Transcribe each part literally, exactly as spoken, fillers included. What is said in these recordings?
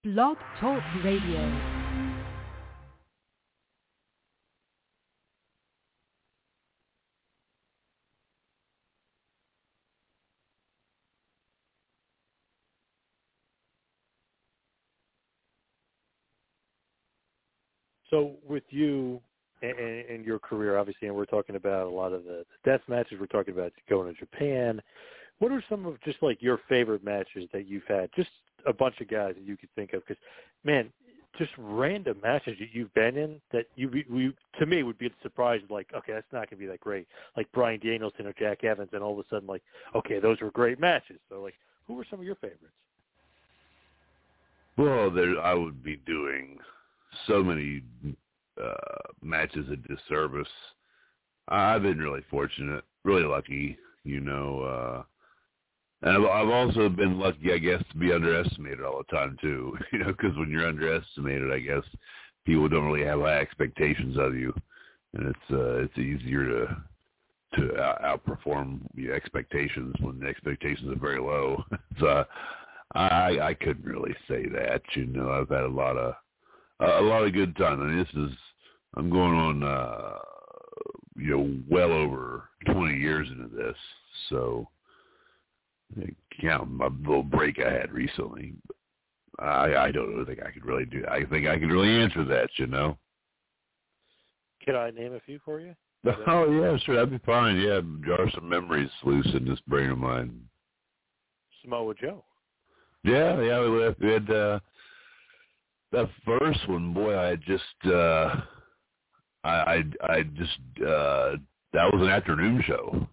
Blog Talk Radio. So with you and, and your career, obviously, and we're talking about a lot of the death matches, we're talking about going to Japan. What are some of just like your favorite matches that you've had? Just a bunch of guys that you could think of, because, man, just random matches that you've been in that you, we, to me, would be surprised, like, okay, that's not going to be that great. Like Bryan Danielson or Jack Evans, and all of a sudden, like, okay, those were great matches. So, like, who were some of your favorites? Well, there, I would be doing so many uh, matches of disservice. I've been really fortunate, really lucky, you know. Uh, and I've, I've also been lucky, I guess, to be underestimated all the time, too. You know, because when you're underestimated, I guess, people don't really have high expectations of you. And it's uh, it's easier to to out- outperform your expectations when the expectations are very low. So I, I couldn't really say that. You know, I've had a lot of a lot of good time. I mean, this is, I'm going on, uh, you know, well over twenty years into this. So, count my little break I had recently. I, I don't really think I could really do that. I think I could really answer that, you know. Can I name a few for you? Oh, yeah, sure. That'd be fine. Yeah, jar some memories loose in this brain of mine. Samoa Joe. Yeah, yeah, we had, we had uh, that first one, boy, I just, uh, I, I, I just, uh, that was an afternoon show.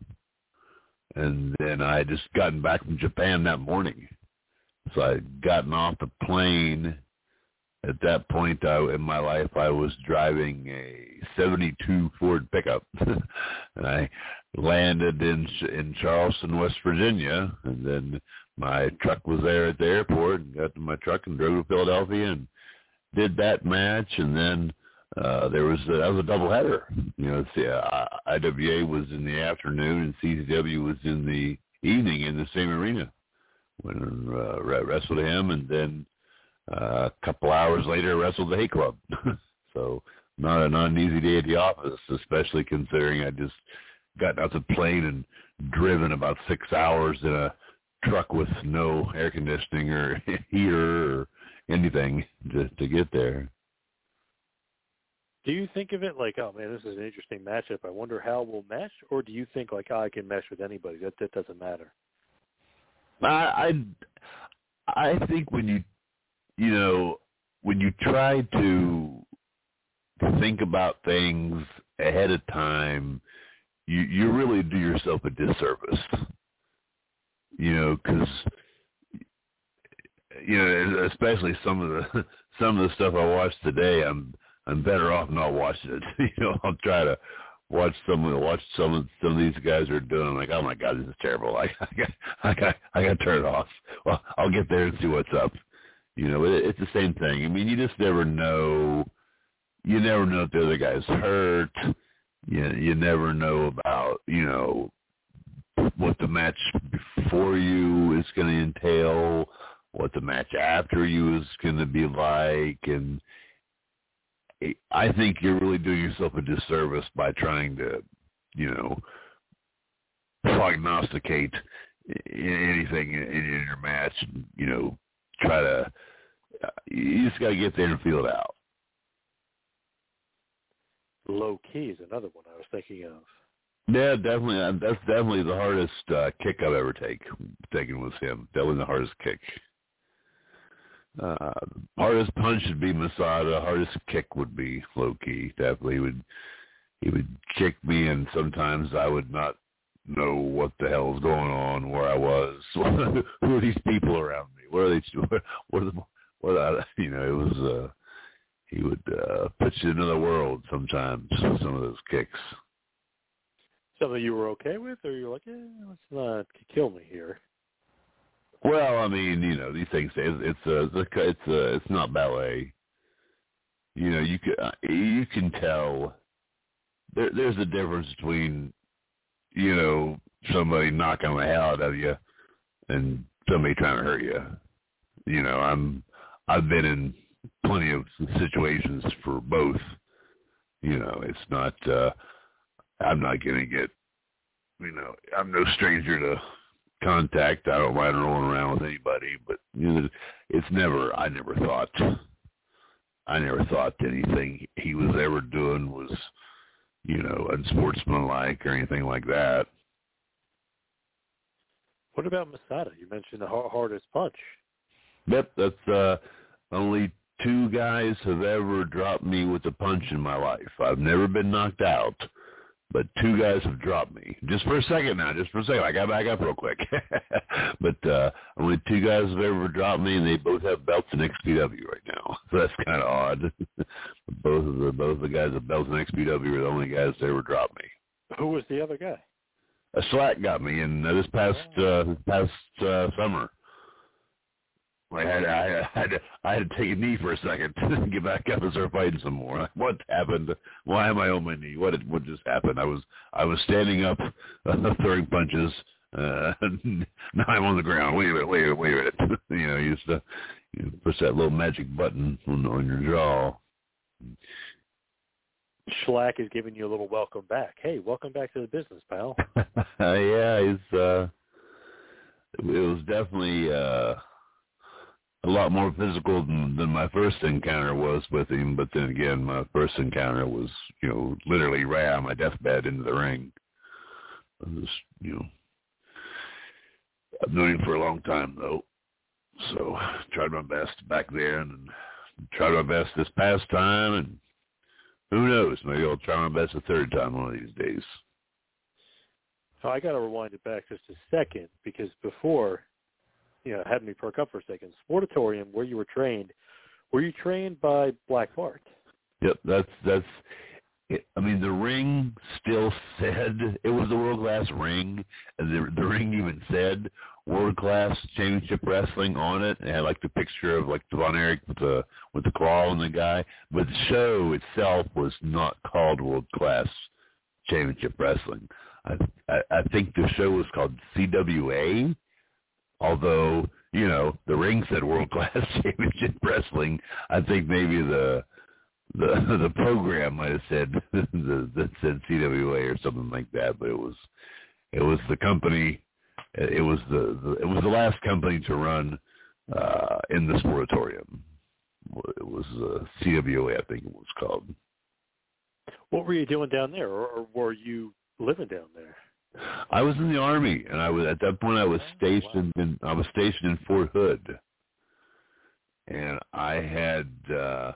And then I had just gotten back from Japan that morning. So I had gotten off the plane. At that point I, in my life, I was driving a seventy-two Ford pickup. And I landed in in Charleston, West Virginia. And then my truck was there at the airport, and got to my truck and drove to Philadelphia and did that match. And then uh, there was a, that was a doubleheader. You know, the uh, I W A was in the afternoon and C Z W was in the evening in the same arena. Went and uh, wrestled him, and then uh, a couple hours later wrestled the Hate Club. So not, a, not an easy day at the office, especially considering I just got out the plane and driven about six hours in a truck with no air conditioning or heater or anything to, to get there. Do you think of it like, oh, man, this is an interesting matchup. I wonder how we'll mesh? Or do you think, like, oh, I can mesh with anybody? That that doesn't matter. I, I, I think when you, you know, when you try to think about things ahead of time, you, you really do yourself a disservice. You know, because, you know, especially some of the some of the stuff I watched today, I'm I'm better off not watching it. You know, I'll try to watch some of watch some of some of these guys are doing. I'm like, oh my God, this is terrible. I, I got I got I got to turn it off. Well, I'll get there and see what's up. You know, it, it's the same thing. I mean, you just never know. You never know if the other guy's hurt. You you never know about, you know, what the match before you is going to entail, what the match after you is going to be like, and I think you're really doing yourself a disservice by trying to, you know, prognosticate anything in, in your match. And, you know, try to. You just got to get there and feel it out. Low key is another one I was thinking of. Yeah, definitely. That's definitely the hardest uh, kick I've ever take, taken was him. Definitely the hardest kick. Uh, hardest punch would be Masada. Hardest kick would be Low Ki. Definitely, he would he would kick me, and sometimes I would not know what the hell was going on, where I was, who are these people around me, what are they, what are the, what are, you know, it was. Uh, he would uh, put you in another world sometimes. Some of those kicks. Something you were okay with, or you're like, eh, let's not kill me here. Well, I mean, you know, these things. It's it's a, it's a, it's not ballet. You know, you can you can tell. There, there's a difference between, you know, somebody knocking the hell out of you and somebody trying to hurt you. You know, I'm I've been in plenty of situations for both. You know, it's not, uh, I'm not going to get, you know, I'm no stranger to contact. I don't mind rolling around with anybody, but, you know, it's never, I never thought, I never thought anything he was ever doing was, you know, unsportsmanlike or anything like that. What about Masada? You mentioned the hardest punch. Yep, that's uh, only two guys have ever dropped me with a punch in my life. I've never been knocked out, but two guys have dropped me. Just for a second now, just for a second. I got back up real quick. But uh, only two guys have ever dropped me, and they both have belts in X P W right now. So that's kind of odd. both of the both of the guys with belts in X P W are the only guys that ever dropped me. Who was the other guy? A Slack got me in uh, this past uh, this past uh, summer. I had I had to, I had to take a knee for a second to get back up and start fighting some more. What happened? Why am I on my knee? What did, what just happened? I was I was standing up, uh, throwing punches. Uh, now I'm on the ground. Wait a minute, wait a minute, wait a minute. You know, you used to you know, push that little magic button on, on your jaw. Schlack is giving you a little welcome back. Hey, welcome back to the business, pal. Yeah, it's uh, it was definitely uh. a lot more physical than, than my first encounter was with him. But then again, my first encounter was, you know, literally right out of my deathbed into the ring. I was, you know, I've known him for a long time, though. So tried my best back then and tried my best this past time. And who knows, maybe I'll try my best a third time one of these days. So I got to rewind it back just a second because before, you know, had me perk up for a second. Sportatorium, where you were trained, were you trained by Black Bart? Yep, that's that's. It, I mean, the ring still said it was the world class ring, and the the ring even said world class championship wrestling on it. It had like the picture of like Von Erich with the with the claw on the guy, but the show itself was not called world class championship wrestling. I I, I think the show was called C W A. Although, you know, the ring said World Class Championship Wrestling, I think maybe the the the program might have said the, that said C W A or something like that. But it was it was the company, it was the, the it was the last company to run uh, in the Sportatorium. It was uh, C W A, I think it was called. What were you doing down there, or, or were you living down there? I was in the Army, and I was at that point. I was stationed in I was stationed in Fort Hood, and I had, uh,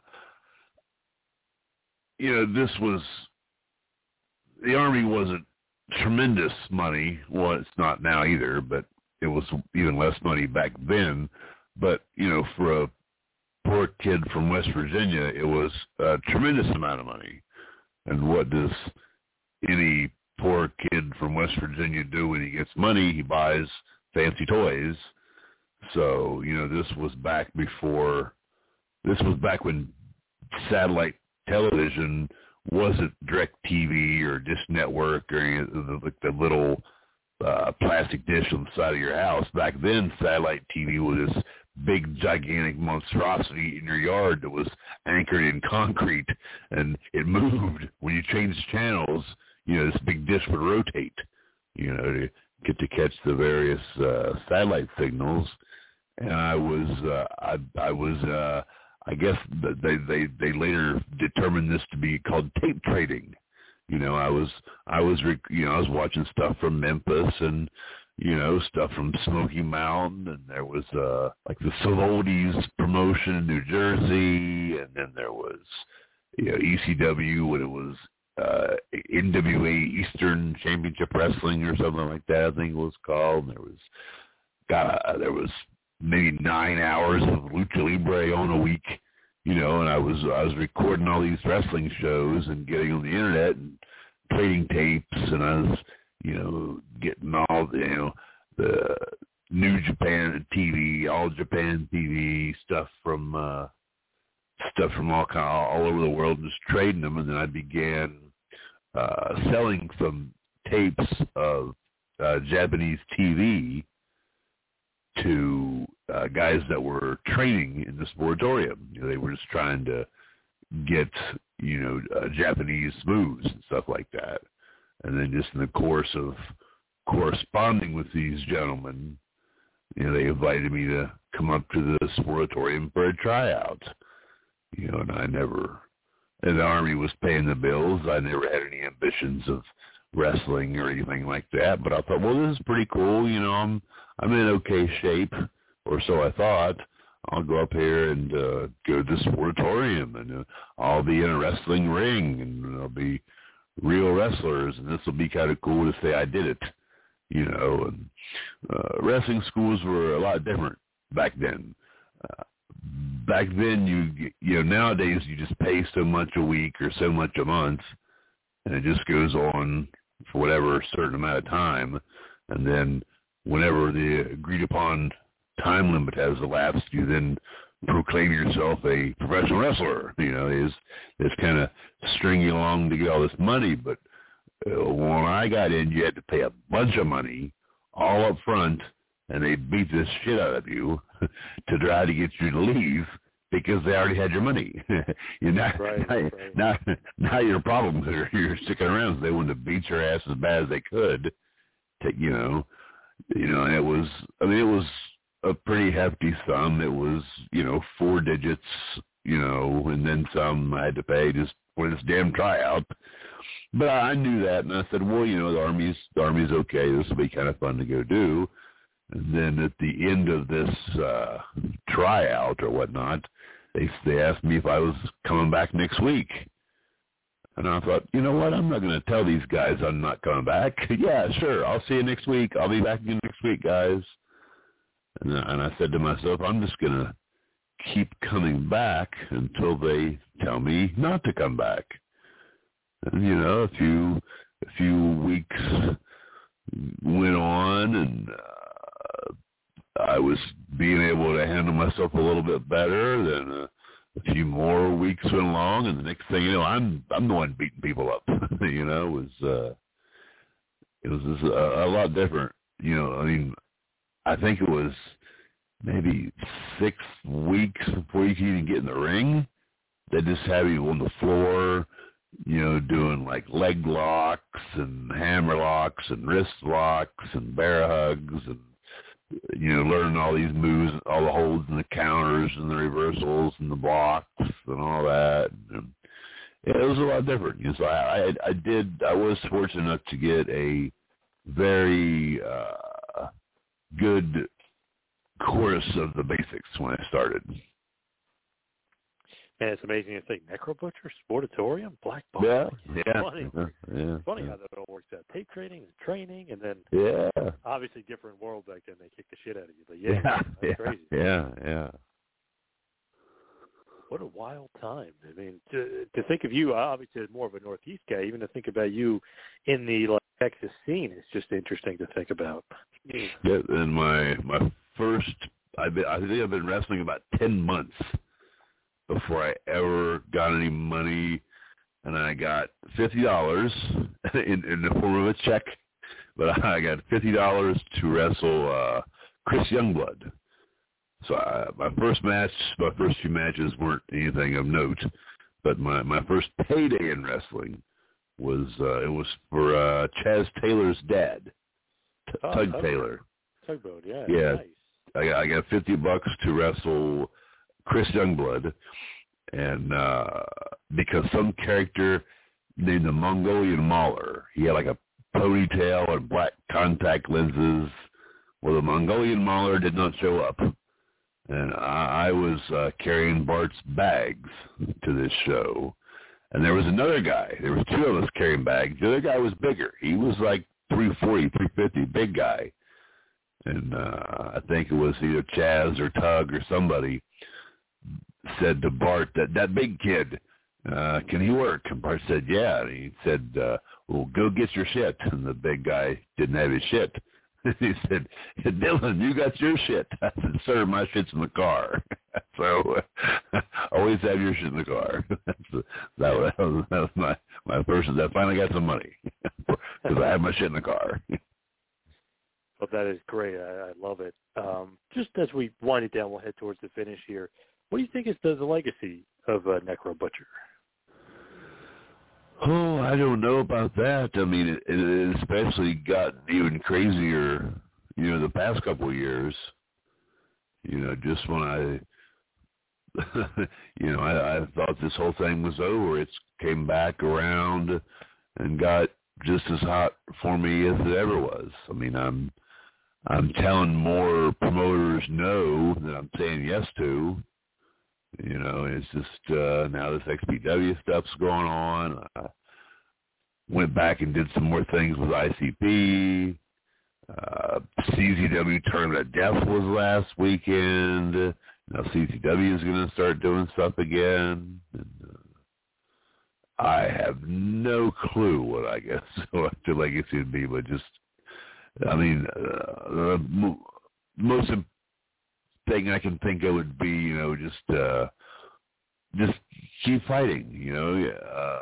you know, this was the Army wasn't tremendous money. Well, it's not now either, but it was even less money back then. But you know, for a poor kid from West Virginia, it was a tremendous amount of money. And what does any poor kid from West Virginia do when he gets money? He buys fancy toys. So, you know, this was back before, this was back when satellite television wasn't DirecTV or Dish Network or any of the, like the little uh, plastic dish on the side of your house. Back then, satellite T V was this big, gigantic monstrosity in your yard that was anchored in concrete, and it moved. When you changed channels, you know, this big dish would rotate, you know, to get to catch the various uh, satellite signals. And I was, uh, I, I was, uh, I guess they, they, they later determined this to be called tape trading. You know, I was, I was, you know, I was watching stuff from Memphis and, you know, stuff from Smoky Mountain, and there was uh, like the Solodi's promotion in New Jersey, and then there was, you know, E C W when it was uh, N W A Eastern Championship Wrestling or something like that, I think it was called. And there was, God, there was maybe nine hours of Lucha Libre on a week, you know, and I was I was recording all these wrestling shows and getting on the internet and trading tapes, and I was, you know, getting all the, you know, the New Japan T V, All Japan T V stuff from uh, stuff from all kind of, all over the world, and just trading them. And then I began uh, selling some tapes of uh, Japanese T V to uh, guys that were training in the sportatorium. You know, they were just trying to get, you know, uh, Japanese moves and stuff like that. And then just in the course of corresponding with these gentlemen, you know, they invited me to come up to the sportatorium for a tryout. You know, and I never, and the Army was paying the bills. I never had any ambitions of wrestling or anything like that. But I thought, well, this is pretty cool. You know, I'm I'm in okay shape, or so I thought. I'll go up here and uh, go to the sportatorium, and uh, I'll be in a wrestling ring, and there'll be real wrestlers, and this will be kind of cool to say I did it. You know, and uh, wrestling schools were a lot different back then. Uh, back then, you you know, nowadays you just pay so much a week or so much a month, and it just goes on for whatever certain amount of time, and then whenever the agreed upon time limit has elapsed, you then proclaim yourself a professional wrestler. You know, is is kind of string you along to get all this money, but uh, when I got in, you had to pay a bunch of money all up front, and they beat the shit out of you to try to get you to leave because they already had your money. you know, right, now, right. now, now your problem is you're sticking around, so they wanted to beat your ass as bad as they could. To, you know, you know, and it was. I mean, it was a pretty hefty sum. It was, you know, four digits, you know, and then some I had to pay just for this damn tryout. But I knew that, and I said, well, you know, the Army's the Army's okay. This will be kind of fun to go do. And then at the end of this uh, tryout or whatnot, they they asked me if I was coming back next week. And I thought, you know what, I'm not going to tell these guys I'm not coming back. yeah, sure, I'll see you next week. I'll be back again next week, guys. And, and I said to myself, I'm just going to keep coming back until they tell me not to come back. And, you know, a few, a few weeks went on, and uh, I was being able to handle myself a little bit better. Then uh, a few more weeks went along, and the next thing you know, I'm I'm the one beating people up. you know, it was uh, it was just a, a lot different. You know, I mean, I think it was maybe six weeks before you can even get in the ring. They just have you on the floor, you know, doing like leg locks and hammer locks and wrist locks and bear hugs and, you know, learning all these moves, all the holds and the counters and the reversals and the blocks and all that. And it was a lot different. You know, so I, I, I did, I was fortunate enough to get a very uh, good course of the basics when I started. And it's amazing to think Necro Butcher, Sportatorium, Black Ball. Yeah, it's yeah, funny. yeah, yeah. It's funny how that all works out. Tape trading and training, and then yeah, obviously different world back then. They kick the shit out of you. But yeah, yeah, that's yeah, crazy. Yeah, yeah. What a wild time. I mean, to, to think of you, obviously as more of a Northeast guy, even to think about you in the like, Texas scene is just interesting to think about. Yeah, and my my first, I've been, I think I've been wrestling about ten months before I ever got any money, and I got fifty dollars in, in the form of a check, but I got fifty dollars to wrestle uh, Chris Youngblood. So I, my first match, my first few matches weren't anything of note, but my, my first payday in wrestling was, uh, it was for uh, Chaz Taylor's dad, T- oh, Tug Tug Taylor. Tugboat, yeah. Yeah, Nice. I got, I got fifty bucks to wrestle Chris Youngblood, and uh, because some character named the Mongolian Mauler, he had like a ponytail and black contact lenses. Well, the Mongolian Mauler did not show up, and I, I was uh, carrying Bart's bags to this show. And there was another guy. There was two of us carrying bags. The other guy was bigger. He was like three forty, three fifty, big guy. And uh, I think it was either Chaz or Tug or somebody said to Bart that that big kid, uh, can he work? And Bart said, yeah. And he said, uh, well, go get your shit. And the big guy didn't have his shit. He said, Dylan, you got your shit. I said, sir, my shit's in the car. So uh, always have your shit in the car. That's the, that, was, that was my, my first, I finally got some money because I had my shit in the car. Well, that is great. I, I love it. Um, just as we wind it down, we'll head towards the finish here. What do you think is the, the legacy of uh, Necro Butcher? Oh, I don't know about that. I mean, it, it especially got even crazier, you know, the past couple of years. You know, just when I, you know, I, I thought this whole thing was over, it came back around and got just as hot for me as it ever was. I mean, I'm, I'm telling more promoters no than I'm saying yes to. You know, it's just uh, now this X P W stuff's going on. I went back and did some more things with I C P. Uh, C Z W Tournament of Death was last weekend. Now C Z W is going to start doing stuff again. And, uh, I have no clue what I guess what the legacy would be, but just, I mean, uh, the mo- most important thing I can think of would be, you know, just uh, just keep fighting. You know,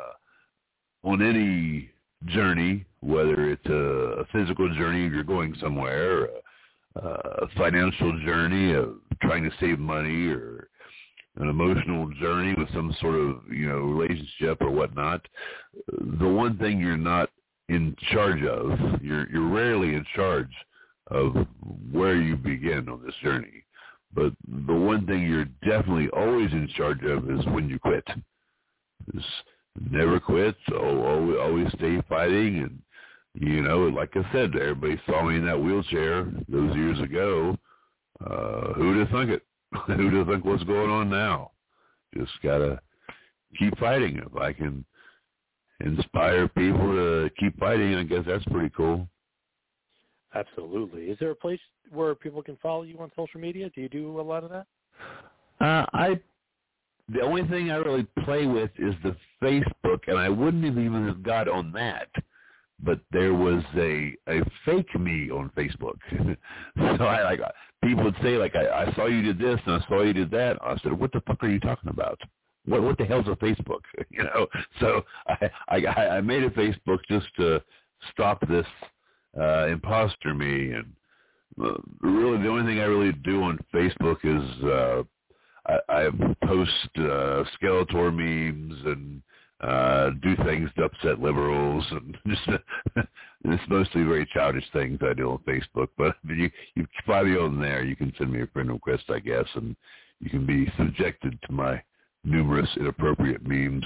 uh, on any journey, whether it's a, a physical journey if you're going somewhere, a, a financial journey of trying to save money, or an emotional journey with some sort of, you know, relationship or whatnot. The one thing you're not in charge of, you're you're rarely in charge of where you begin on this journey. But the one thing you're definitely always in charge of is when you quit. Just never quit. Always, always stay fighting. And, you know, like I said, everybody saw me in that wheelchair those years ago. Uh, who'd have thunk it? Who'd have think what's going on now? Just got to keep fighting. If I can inspire people to keep fighting, I guess that's pretty cool. Absolutely. Is there a place where people can follow you on social media? Do you do a lot of that? Uh, I the only thing I really play with is the Facebook, and I wouldn't have even have got on that. But there was a, a fake me on Facebook. So I like people would say like I, I saw you did this and I saw you did that. I said, what the fuck are you talking about? What what the hell's a Facebook? You know. So I I, I made a Facebook just to stop this uh, imposter me, and uh, really the only thing I really do on Facebook is uh, I, I post uh, Skeletor memes and uh, do things to upset liberals, and just uh, it's mostly very childish things I do on Facebook. But you you find me on there, you can send me a friend request, I guess, and you can be subjected to my numerous inappropriate memes.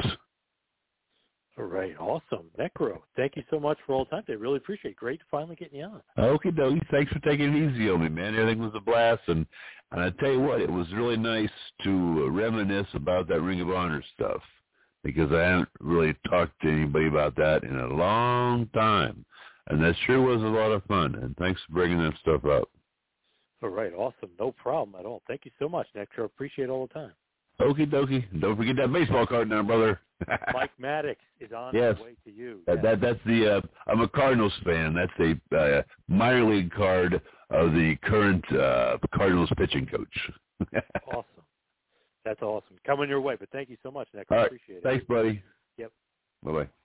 All right, awesome. Necro, thank you so much for all the time. I really appreciate it. Great to finally getting you on. Okay, dokie. Thanks for taking it easy on me, man. Everything was a blast, and, and I tell you what, it was really nice to reminisce about that Ring of Honor stuff, because I haven't really talked to anybody about that in a long time, and that sure was a lot of fun, and thanks for bringing that stuff up. All right, awesome. No problem at all. Thank you so much, Necro. Appreciate it all the time. Okie dokie. Don't forget that baseball card now, brother. Mike Maddox is on yes. his way to you. That, yes. that That's the, uh, I'm a Cardinals fan. That's a uh, minor league card of the current uh, Cardinals pitching coach. Awesome. That's awesome. Coming your way, but thank you so much, Nick. All I right. appreciate it. Thanks, buddy. Yep. Bye-bye.